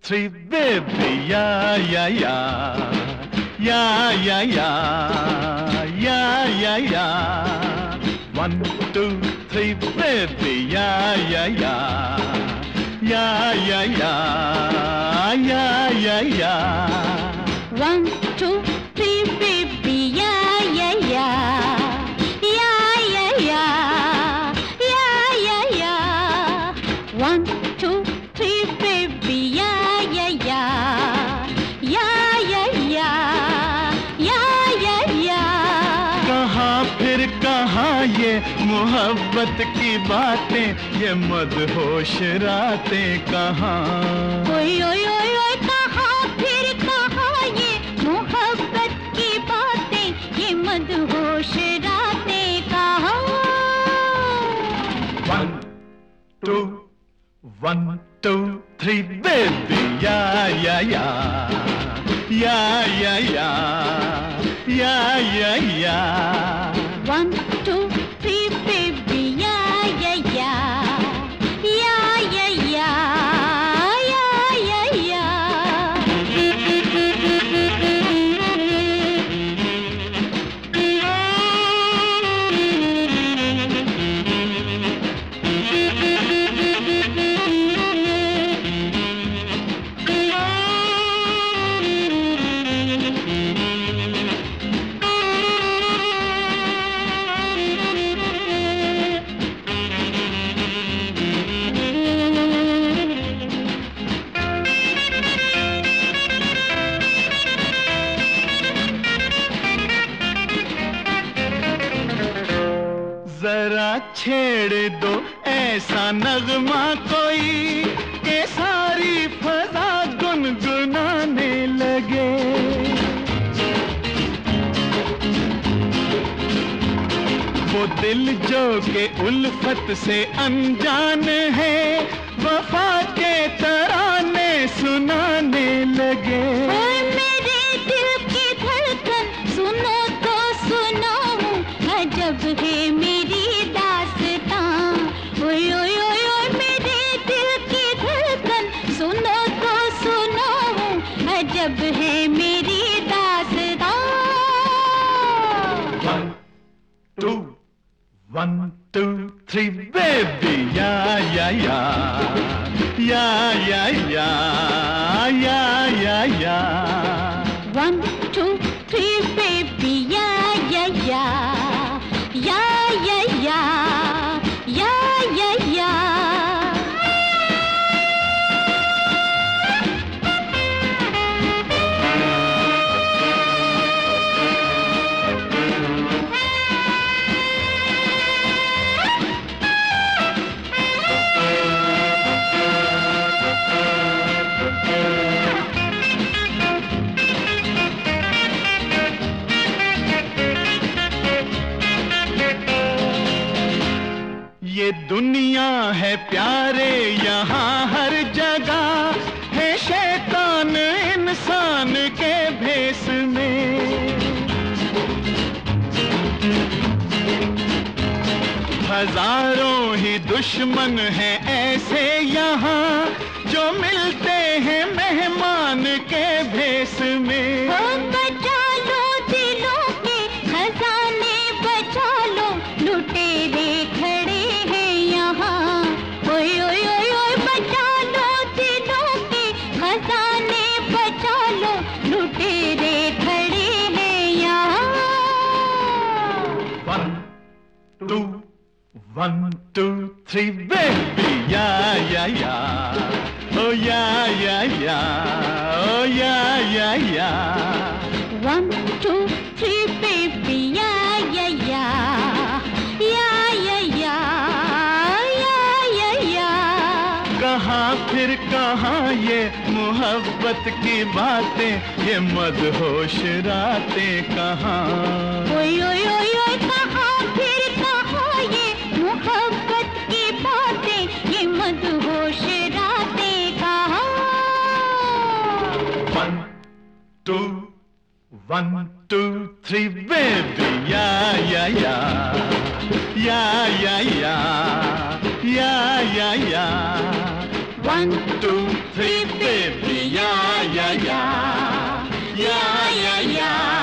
three, baby, yeah, yeah, yeah, yeah, yeah, yeah, yeah, yeah, yeah. 1, 2, 3, baby, yeah, yeah, yeah, yeah, yeah, yeah, yeah, yeah, yeah. 1, 2, 3, baby, yeah, yeah, yeah, yeah, yeah, yeah, yeah, yeah, yeah. 1, 2, 3, baby, yeah, yeah, yeah, yeah, yeah, yeah, yeah, yeah, yeah. कहाँ फिर कहाँ ये मोहब्बत की बातें, ये मदहोश रातें कहाँ? ओए ओए ओए ओए कहाँ फिर कहाँ ये मोहब्बत की बातें, ये मदहोश रातें कहाँ? 1, 2, 1, 2, 3, baby, yeah, yeah, yeah, yeah, yeah, yeah, yeah, yeah, yeah. 1, 2, 3, baby, yeah, yeah, yeah, yeah, yeah, yeah, yeah, yeah, yeah. जरा छेड़ दो ऐसा नगमा कोई के सारी फजा गुनगुनाने लगे। वो दिल जो के उल्फत से अनजान है, वफा के तराने सुनाने लगे। ओए मेरे दिल की धड़कन सुनो तो सुनाऊं, अजब है मेरी दास्तां। ओए ओए ओए ओए मेरे दिल की धड़कन सुनो तो सुनाऊं, अजब है मेरी दास्तां। 1, 2, 1, 2, 3, baby, yeah, yeah, yeah, yeah, yeah, yeah, yeah, yeah, yeah. 1, 2, 3, baby, yeah, yeah, yeah, yeah, yeah, yeah, yeah, yeah, yeah. ये दुनिया है प्यारे, यहाँ हर जगह है शैतान इंसान के भेस में। हजारों ही दुश्मन हैं ऐसे यहाँ, जो मिलते हैं मेहमान के भेस में। बचा लो दिलों के खजाने, बचा लो लुटेरे खड़े हैं यहाँ। ओए ओए ओए ओए बचा लो दिलों के खजाने, बचा लो लुटेरे खड़े हैं यहाँ। 1, 2, 1, 2, 3, baby, yeah, yeah, yeah, oh yeah, yeah, yeah, oh yeah, yeah, yeah. 1, 2, 3, baby, yeah, yeah, yeah, yeah, yeah, yeah, yeah, yeah, yeah. कहाँ फिर कहाँ ये मोहब्बत की बातें, ये मदहोश रातें कहाँ? ओए ओए ओए ओए कहाँ फिर कहाँ ये मोहब्बत की बातें, ये मदहोश रातें कहाँ? 1, 2, 1, 2, 3, baby, yeah, yeah, yeah, yeah, yeah, yeah, yeah, yeah, yeah. 1 2 3 baby, yeah, yeah, yeah, yeah, yeah, yeah.